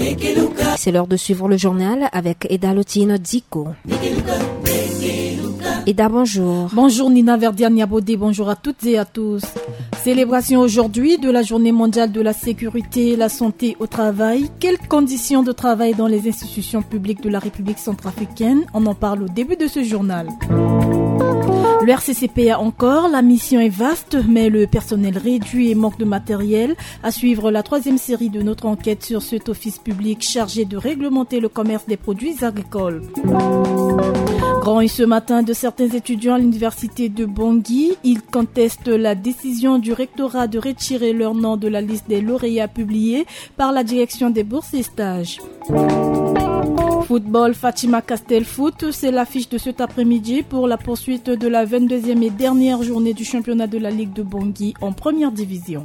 C'est l'heure de suivre le journal avec Eda Lotino Dziko. Eda, bonjour. Bonjour Nina Verdiane-Yabodé, bonjour à toutes et à tous. Célébration aujourd'hui de la Journée mondiale de la sécurité et la santé au travail. Quelles conditions de travail dans les institutions publiques de la République centrafricaine? On en parle au début de ce journal. Le RCCPA encore, la mission est vaste, mais le personnel réduit et manque de matériel. À suivre la troisième série de notre enquête sur cet office public chargé de réglementer le commerce des produits agricoles. Grand et ce matin de certains étudiants à l'université de Bangui, ils contestent la décision du rectorat de retirer leur nom de la liste des lauréats publiée par la direction des bourses et stages. Football, Fatima Castel Foot, c'est l'affiche de cet après-midi pour la poursuite de la 22e et dernière journée du championnat de la Ligue de Bangui en première division.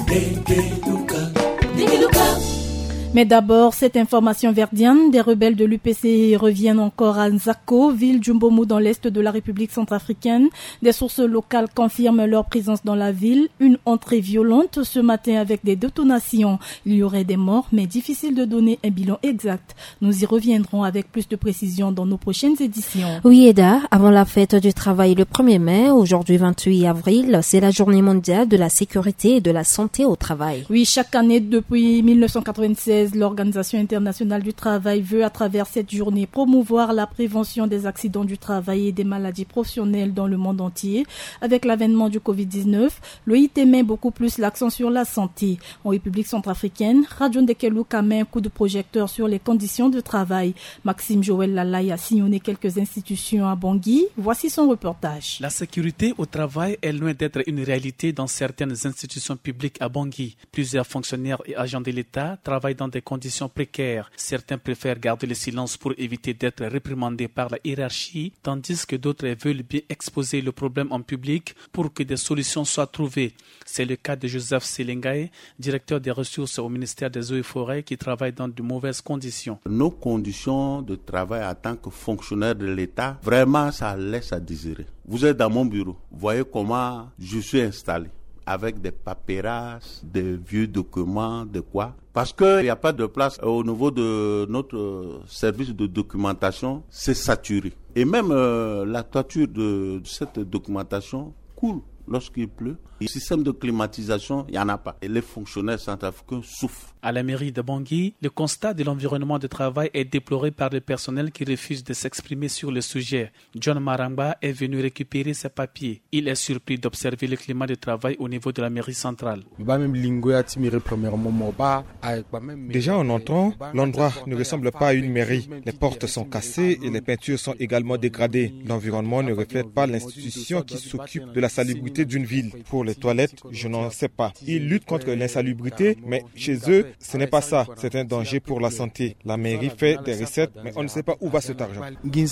Mais d'abord, cette information verdienne, des rebelles de l'UPC reviennent encore à Nzako, ville d'Umbomu dans l'est de la République centrafricaine. Des sources locales confirment leur présence dans la ville. Une entrée violente ce matin avec des détonations. Il y aurait des morts, mais difficile de donner un bilan exact. Nous y reviendrons avec plus de précision dans nos prochaines éditions. Oui, Eda, avant la fête du travail le 1er mai, aujourd'hui 28 avril, c'est la journée mondiale de la sécurité et de la santé au travail. Oui, chaque année depuis 1996, l'Organisation internationale du travail veut à travers cette journée promouvoir la prévention des accidents du travail et des maladies professionnelles dans le monde entier. Avec l'avènement du Covid-19, l'OIT met beaucoup plus l'accent sur la santé. En République centrafricaine, Radio Ndekelouka met un coup de projecteur sur les conditions de travail. Maxime Joël Lalaye a sillonné quelques institutions à Bangui. Voici son reportage. La sécurité au travail est loin d'être une réalité dans certaines institutions publiques à Bangui. Plusieurs fonctionnaires et agents de l'État travaillent dans des conditions précaires. Certains préfèrent garder le silence pour éviter d'être réprimandés par la hiérarchie, tandis que d'autres veulent bien exposer le problème en public pour que des solutions soient trouvées. C'est le cas de Joseph Selengaye, directeur des ressources au ministère des Eaux et Forêts, qui travaille dans de mauvaises conditions. Nos conditions de travail en tant que fonctionnaire de l'État, vraiment ça laisse à désirer. Vous êtes dans mon bureau, vous voyez comment je suis installé, avec des papyrasses, des vieux documents, de quoi. Parce qu'il n'y a pas de place au niveau de notre service de documentation, c'est saturé. Et même la toiture de cette documentation coule lorsqu'il pleut. Le système de climatisation, il n'y en a pas. Et les fonctionnaires centrafricains souffrent. À la mairie de Bangui, le constat de l'environnement de travail est déploré par le personnel qui refuse de s'exprimer sur le sujet. John Maramba est venu récupérer ses papiers. Il est surpris d'observer le climat de travail au niveau de la mairie centrale. Déjà en entrant, l'endroit ne ressemble pas à une mairie. Les portes sont cassées et les peintures sont également dégradées. L'environnement ne reflète pas l'institution qui s'occupe de la salubrité d'une ville. Pour les toilettes, je n'en sais pas. Ils luttent contre l'insalubrité, mais chez eux, ce n'est pas ça. C'est un danger pour la santé. La mairie fait des recettes, mais on ne sait pas où va cet argent.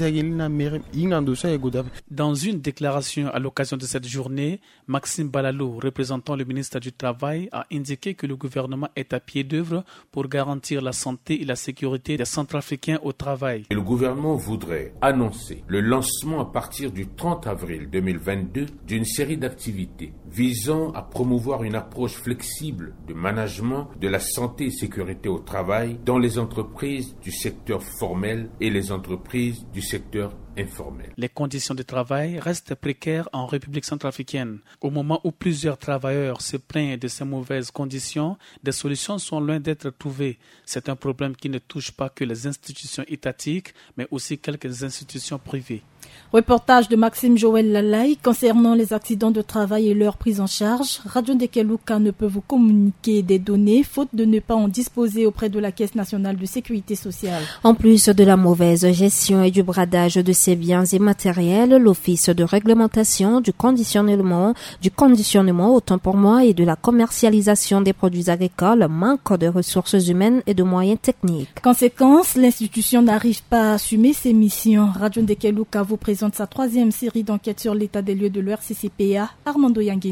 Dans une déclaration à l'occasion de cette journée, Maxime Balalou, représentant le ministère du Travail, a indiqué que le gouvernement est à pied d'œuvre pour garantir la santé et la sécurité des Centrafricains au travail. Le gouvernement voudrait annoncer le lancement à partir du 30 avril 2022 d'une série d'activités visant à promouvoir une approche flexible de management de la santé et sécurité au travail dans les entreprises du secteur formel et les entreprises du secteur informel. Les conditions de travail restent précaires en République centrafricaine. Au moment où plusieurs travailleurs se plaignent de ces mauvaises conditions, des solutions sont loin d'être trouvées. C'est un problème qui ne touche pas que les institutions étatiques, mais aussi quelques institutions privées. Reportage de Maxime Joël Lalaye concernant les accidents de travail et leur prise en charge. Radio Ndekelouka ne peut vous communiquer des données faute de ne pas en disposer auprès de la Caisse nationale de sécurité sociale. En plus de la mauvaise gestion et du bradage de ces biens et matériels, l'Office de réglementation du conditionnement autant pour moi et de la commercialisation des produits agricoles manque de ressources humaines et de moyens techniques. Conséquence, l'institution n'arrive pas à assumer ses missions. Radio Ndekelouka vous présente sa troisième série d'enquêtes sur l'état des lieux de l'RCCPA, Armando Yangenji.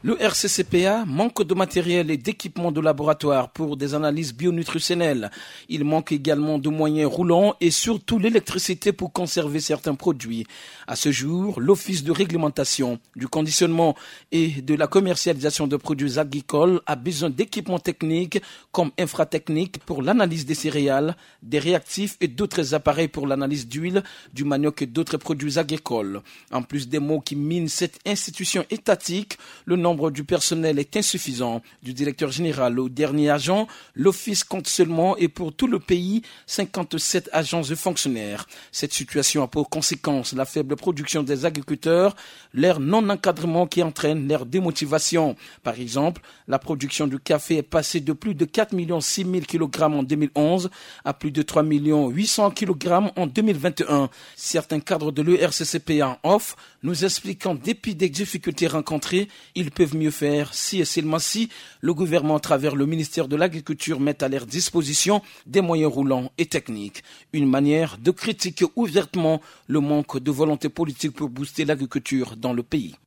Le RCCPA manque de matériel et d'équipements de laboratoire pour des analyses bionutritionnelles. Il manque également de moyens roulants et surtout l'électricité pour conserver certains produits. À ce jour, l'Office de réglementation, du conditionnement et de la commercialisation de produits agricoles a besoin d'équipements techniques comme infratechniques pour l'analyse des céréales, des réactifs et d'autres appareils pour l'analyse d'huile, du manioc et d'autres produits agricoles. En plus des maux qui minent cette institution étatique, le nombre du personnel est insuffisant. Du directeur général au dernier agent, l'office compte seulement et pour tout le pays 57 agents et fonctionnaires. Cette situation a pour conséquence la faible production des agriculteurs, leur non-encadrement qui entraîne leur démotivation. Par exemple, la production du café est passée de plus de 4,6 millions kg en 2011 à plus de 3,8 millions kg en 2021. Certains cadres de l'ERCCPA en off nous expliquent qu'en dépit des difficultés rencontrées, ils peuvent mieux faire si et seulement si le gouvernement à travers le ministère de l'Agriculture met à leur disposition des moyens roulants et techniques. Une manière de critiquer ouvertement le manque de volonté politique pour booster l'agriculture dans le pays.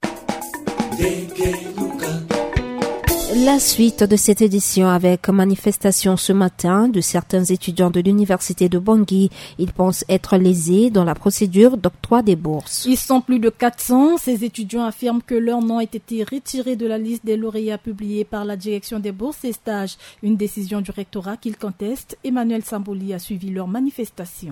La suite de cette édition avec manifestation ce matin de certains étudiants de l'université de Bangui. Ils pensent être lésés dans la procédure d'octroi des bourses. Ils sont plus de 400. Ces étudiants affirment que leur nom a été retiré de la liste des lauréats publiée par la direction des bourses et stages. Une décision du rectorat qu'ils contestent. Emmanuel Sambouli a suivi leur manifestation.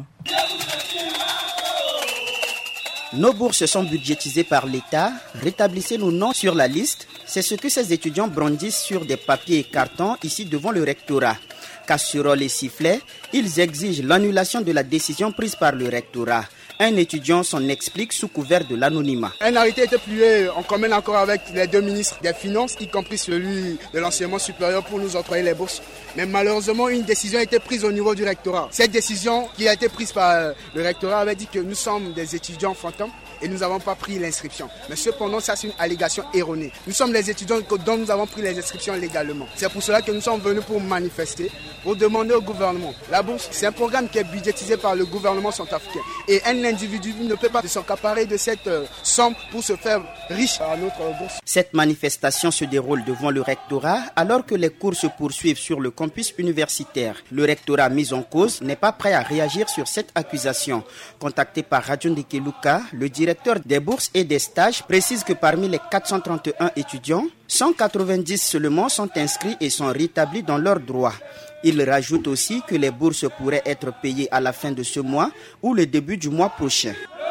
Nos bourses sont budgétisées par l'État. Rétablissez nos noms sur la liste. C'est ce que ces étudiants brandissent sur des papiers et cartons ici devant le rectorat. Casseroles et sifflets, ils exigent l'annulation de la décision prise par le rectorat. Un étudiant s'en explique sous couvert de l'anonymat. Un arrêté a été publié en commun accord avec les deux ministres des Finances, y compris celui de l'enseignement supérieur pour nous octroyer les bourses. Mais malheureusement, une décision a été prise au niveau du rectorat. Cette décision qui a été prise par le rectorat avait dit que nous sommes des étudiants fantômes et nous n'avons pas pris l'inscription. Mais cependant, ça c'est une allégation erronée. Nous sommes les étudiants dont nous avons pris les inscriptions légalement. C'est pour cela que nous sommes venus pour manifester, pour demander au gouvernement. La bourse, c'est un programme qui est budgétisé par le gouvernement centrafricain. Et un individu ne peut pas s'accaparer de cette somme pour se faire riche à notre bourse. Cette manifestation se déroule devant le rectorat alors que les cours se poursuivent sur le campus universitaire. Le rectorat mis en cause n'est pas prêt à réagir sur cette accusation. Contacté par Radio Ndekeluka, le directeur des bourses et des stages précise que parmi les 431 étudiants, 190 seulement sont inscrits et sont rétablis dans leurs droits. Il rajoute aussi que les bourses pourraient être payées à la fin de ce mois ou le début du mois prochain.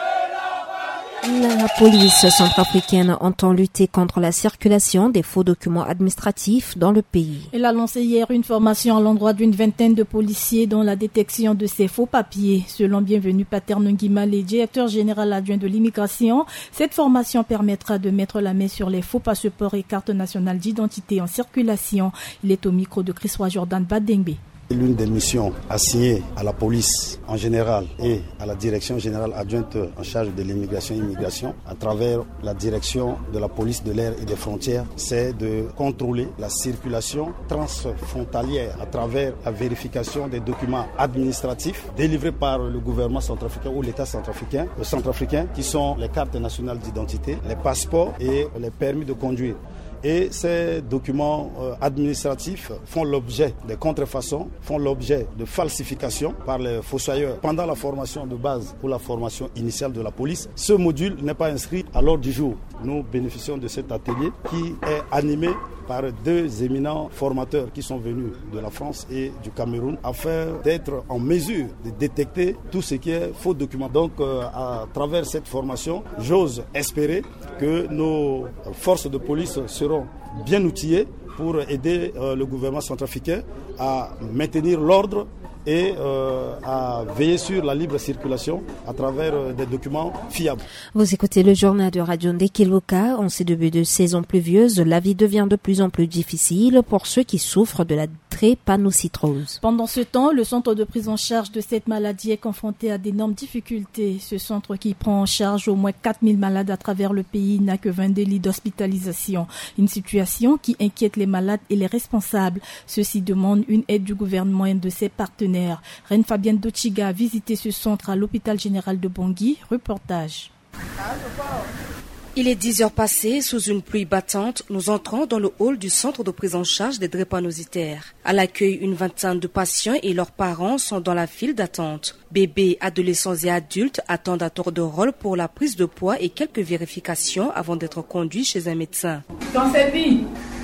La police centrafricaine entend lutter contre la circulation des faux documents administratifs dans le pays. Elle a lancé hier une formation à l'endroit d'une vingtaine de policiers dans la détection de ces faux papiers. Selon Bienvenu Paterne Nguimale, directeur général adjoint de l'immigration, cette formation permettra de mettre la main sur les faux passeports et cartes nationales d'identité en circulation. Il est au micro de Chris Roy Jordan Badengbe. L'une des missions assignées à la police en général et à la direction générale adjointe en charge de l'immigration et immigration à travers la direction de la police de l'air et des frontières, c'est de contrôler la circulation transfrontalière à travers la vérification des documents administratifs délivrés par le gouvernement centrafricain ou l'État centrafricain, qui sont les cartes nationales d'identité, les passeports et les permis de conduire. Et ces documents administratifs font l'objet de contrefaçons, font l'objet de falsifications par les fossoyeurs. Pendant la formation de base ou la formation initiale de la police, ce module n'est pas inscrit à l'ordre du jour. Nous bénéficions de cet atelier qui est animé par deux éminents formateurs qui sont venus de la France et du Cameroun afin d'être en mesure de détecter tout ce qui est faux documents. Donc à travers cette formation, j'ose espérer que nos forces de police seront bien outillées pour aider le gouvernement centrafricain à maintenir l'ordre et à veiller sur la libre circulation à travers des documents fiables. Vous écoutez le journal de Radio Ndekeluka. En ces débuts de saison pluvieuse, la vie devient de plus en plus difficile pour ceux qui souffrent de la drépanocytose. Pendant ce temps, le centre de prise en charge de cette maladie est confronté à d'énormes difficultés. Ce centre qui prend en charge au moins 4000 malades à travers le pays n'a que 22 lits d'hospitalisation. Une situation qui inquiète les malades et les responsables. Ceux-ci demandent une aide du gouvernement et de ses partenaires. Reine Fabienne Dochiga a visité ce centre à l'hôpital général de Bangui. Reportage. Il est 10 heures passées, sous une pluie battante, nous entrons dans le hall du centre de prise en charge des drépanocytaires. À l'accueil, une vingtaine de patients et leurs parents sont dans la file d'attente. Bébés, adolescents et adultes attendent à tour de rôle pour la prise de poids et quelques vérifications avant d'être conduits chez un médecin. Dans cette vie,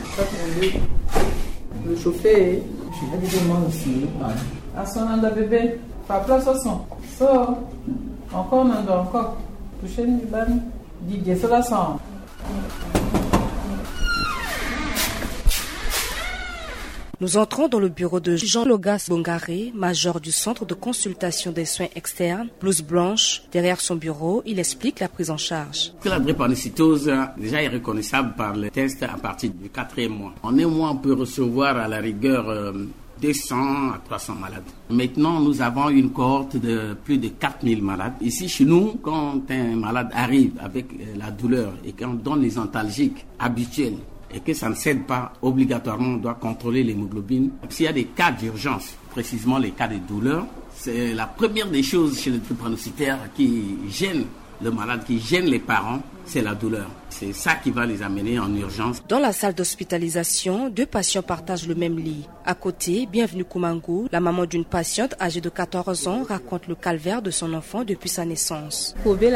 le chauffeur, je vais dire moi aussi. À son nom de bébé, pas place au son. Sors. Encore, encore. Touchez une bonne. Didier, c'est la sang. Nous entrons dans le bureau de Jean Logas Bongaré, major du centre de consultation des soins externes, blouse blanche. Derrière son bureau, il explique la prise en charge. La drépanocytose déjà est reconnaissable par les tests à partir du 4e mois. En un mois, on peut recevoir à la rigueur 200 à 300 malades. Maintenant, nous avons une cohorte de plus de 4000 malades. Ici, chez nous, quand un malade arrive avec la douleur et qu'on donne les antalgiques habituels et que ça ne cède pas, obligatoirement, on doit contrôler l'hémoglobine. S'il y a des cas d'urgence, précisément les cas de douleur, c'est la première des choses chez les drépanocytaires qui gêne le malade, qui gêne les parents, c'est la douleur. C'est ça qui va les amener en urgence. Dans la salle d'hospitalisation, 2 patients partagent le même lit. À côté, Bienvenue Koumangu, la maman d'une patiente âgée de 14 ans, raconte le calvaire de son enfant depuis sa naissance.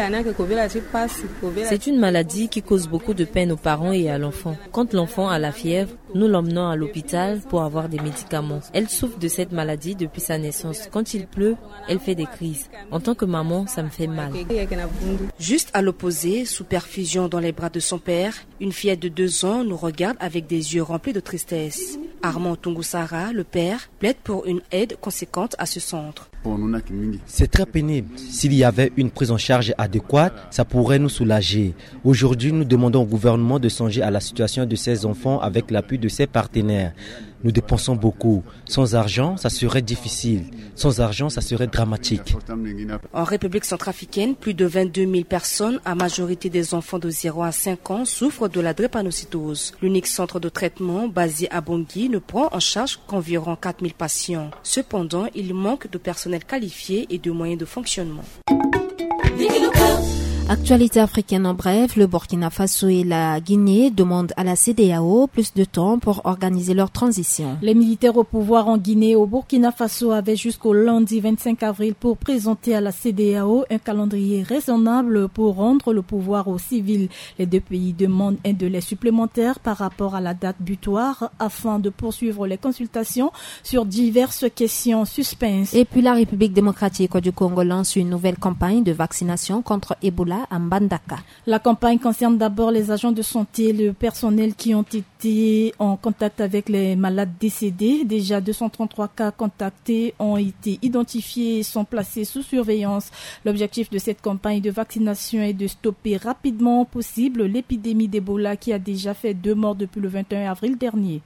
C'est une maladie qui cause beaucoup de peine aux parents et à l'enfant. Quand l'enfant a la fièvre, nous l'emmenons à l'hôpital pour avoir des médicaments. Elle souffre de cette maladie depuis sa naissance. Quand il pleut, elle fait des crises. En tant que maman, ça me fait mal. Juste à l'opposé, sous perfusion dans les bras de son père, une fillette de 2 ans nous regarde avec des yeux remplis de tristesse. Armand Tungusara, le père, plaide pour une aide conséquente à ce centre. C'est très pénible. S'il y avait une prise en charge adéquate, ça pourrait nous soulager. Aujourd'hui, nous demandons au gouvernement de songer à la situation de ces enfants avec l'appui de ses partenaires. Nous dépensons beaucoup. Sans argent, ça serait difficile. Sans argent, ça serait dramatique. En République centrafricaine, plus de 22 000 personnes, à majorité des enfants de 0 à 5 ans, souffrent de la drépanocytose. L'unique centre de traitement basé à Bangui ne prend en charge qu'environ 4 000 patients. Cependant, il manque de personnel qualifié et de moyens de fonctionnement. Actualité africaine en bref, le Burkina Faso et la Guinée demandent à la CEDEAO plus de temps pour organiser leur transition. Les militaires au pouvoir en Guinée et au Burkina Faso avaient jusqu'au lundi 25 avril pour présenter à la CEDEAO un calendrier raisonnable pour rendre le pouvoir aux civils. Les 2 pays demandent un délai supplémentaire par rapport à la date butoir afin de poursuivre les consultations sur diverses questions suspens. Et puis la République démocratique du Congo lance une nouvelle campagne de vaccination contre Ebola à Mbandaka. La campagne concerne d'abord les agents de santé et le personnel qui ont été en contact avec les malades décédés. Déjà 233 cas contactés ont été identifiés et sont placés sous surveillance. L'objectif de cette campagne de vaccination est de stopper rapidement possible l'épidémie d'Ebola qui a déjà fait 2 morts depuis le 21 avril dernier.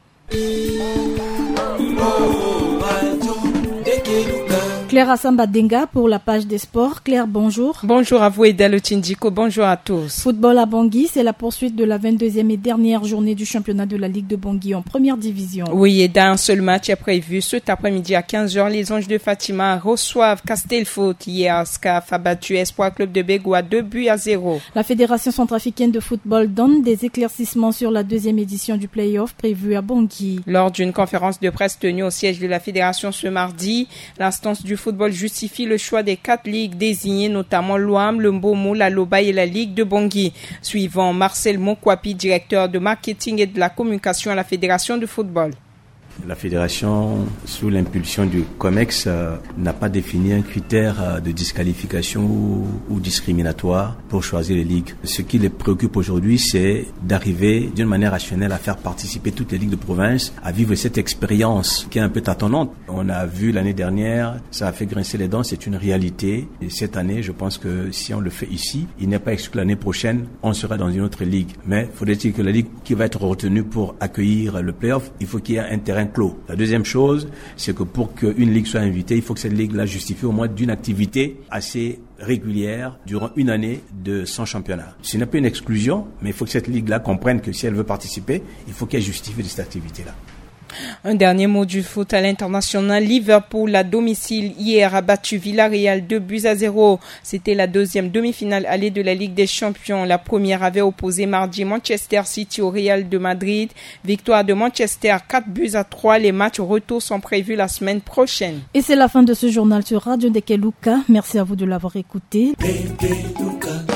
Claire Assamba Denga pour la page des sports. Claire, bonjour. Bonjour à vous et Dalotindiko, bonjour à tous. Football à Bangui, c'est la poursuite de la 22e et dernière journée du championnat de la Ligue de Bangui en première division. Oui, et d'un seul match est prévu cet après-midi à 15h. Les Anges de Fatima reçoivent Castelfoot. Hier, SCAF a battu Espoir Club de Bégou à 2-0. La Fédération centrafricaine de football donne des éclaircissements sur la 2e édition du play-off prévue à Bangui. Lors d'une conférence de presse tenue au siège de la Fédération ce mardi, l'instance du football justifie le choix des 4 ligues désignées, notamment l'OAM, le Mbomo, la Loba et la Ligue de Bangui. Suivant Marcel Mokwapi, directeur de marketing et de la communication à la Fédération de football. La fédération, sous l'impulsion du COMEX, n'a pas défini un critère de disqualification ou discriminatoire pour choisir les ligues. Ce qui les préoccupe aujourd'hui, c'est d'arriver d'une manière rationnelle à faire participer toutes les ligues de province à vivre cette expérience qui est un peu tâtonnante. On a vu l'année dernière, ça a fait grincer les dents, c'est une réalité. Et cette année, je pense que si on le fait ici, il n'est pas exclu l'année prochaine, on sera dans une autre ligue. Mais faudrait-il que la ligue qui va être retenue pour accueillir le play-off, il faut qu'il y ait un terrain clos. La deuxième chose, c'est que pour qu'une ligue soit invitée, il faut que cette ligue-là justifie au moins d'une activité assez régulière durant une année de son championnat. Ce n'est pas une exclusion, mais il faut que cette ligue-là comprenne que si elle veut participer, il faut qu'elle justifie de cette activité-là. Un dernier mot du foot à l'international. Liverpool à domicile hier a battu Villarreal 2-0. C'était la deuxième demi-finale allée de la Ligue des Champions. La première avait opposé mardi Manchester City au Real de Madrid. Victoire de Manchester 4-3. Les matchs retour sont prévus la semaine prochaine. Et c'est la fin de ce journal sur Radio Ndekeluka. Merci à vous de l'avoir écouté.